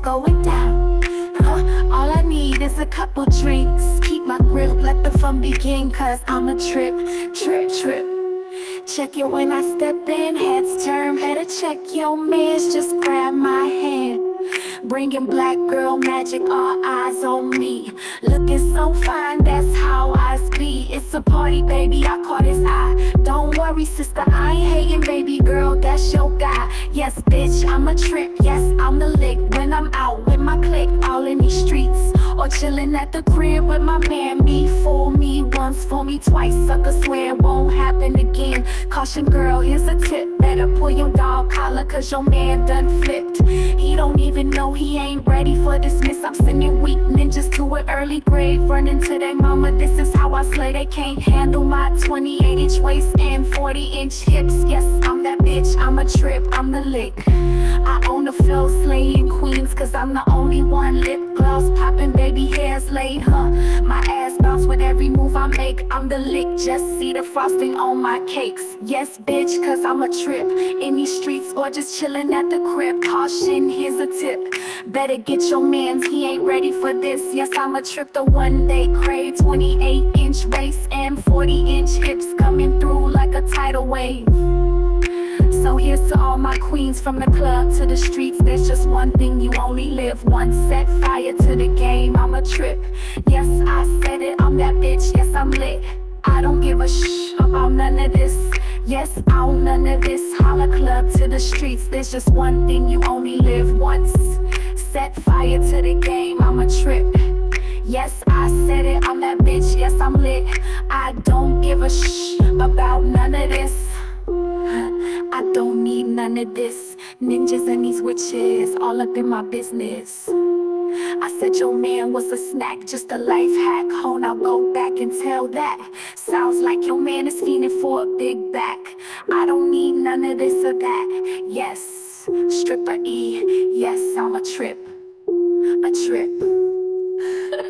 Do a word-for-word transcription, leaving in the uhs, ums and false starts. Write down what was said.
going down. Huh, all I need is a couple drinks. Keep my grip, let the fun begin, cause I'm a trip, trip, trip. Check it when I step in, heads turn, better check your mans, just grab my hand. Bringing black girl magic, all eyes on me. Looking so fine, that's how I be. It's a party, baby, I caught his eye. Don't worry, sister, I ain't hating, baby girl, that's your guy. Yes, bitch, I'm a trip, yes, I'm the lick. When I'm out with my clique, all in these streets, or chilling at the crib with my man. Me, fool me once, fool me twice, sucker swear it won't happen again. Caution girl, here's a tip, better pull your dog collar, cause your man done flipped. He don't even know he ain't ready for this miss. I'm sending weak ninjas to an early grave, running to their mama, this is how I slay. They can't handle my twenty-eight inch waist and forty inch hips. Yes, I'm that bitch, I'm a trip, I'm the lick. I own the flow, slaying queens, cause I'm the only one. Lip gloss popping, baby hairs laid, huh? My ass bounce with every move I make. I'm the lick, just see the frosting on my cakes. Yes, bitch, cause I'm a trip. In these streets or just chilling at the crib. Caution, here's a tip, better get your mans, he ain't ready for this. Yes, I'm a trip, the one they crave. Twenty-eight inch waist and forty inch hips, coming through like a tidal wave. So here's to all my queens, from the club to the streets. There's just one thing, you only live once. Set fire to the game, I'm a trip. Yes, I said it, I'm that bitch, yes, I'm lit. I don't give a shh about none of this. Yes, I own none of this. Holla club to the streets, there's just one thing, you only live once. Set fire to the game, I'm a trip. Yes, I said it, I'm that bitch, yes, I'm lit. I don't give a shh about none of this. I don't need none of this. Ninjas and these witches all up in my business. I said your man was a snack, just a life hack. Ho, now go back and tell that. Sounds like your man is fiending for a big back. I don't need none of this or that. Yes, stripper E, yes, I'm a trip, a trip.